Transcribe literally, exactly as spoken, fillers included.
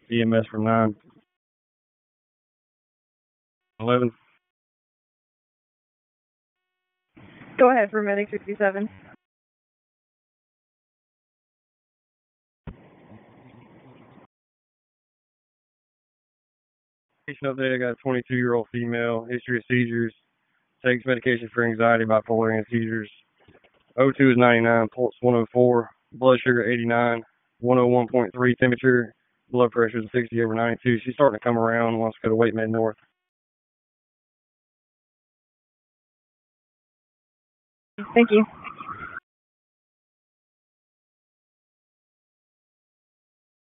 E M S from nine. eleven. Go ahead for medic sixty-seven. Patient update, I got a twenty-two-year-old female, history of seizures, takes medication for anxiety, bipolar, and seizures. O two is ninety-nine, pulse one oh four, blood sugar eighty-nine, one oh one point three temperature, blood pressure is sixty over ninety-two. She's starting to come around, wants to go to Wait Med North. Thank you.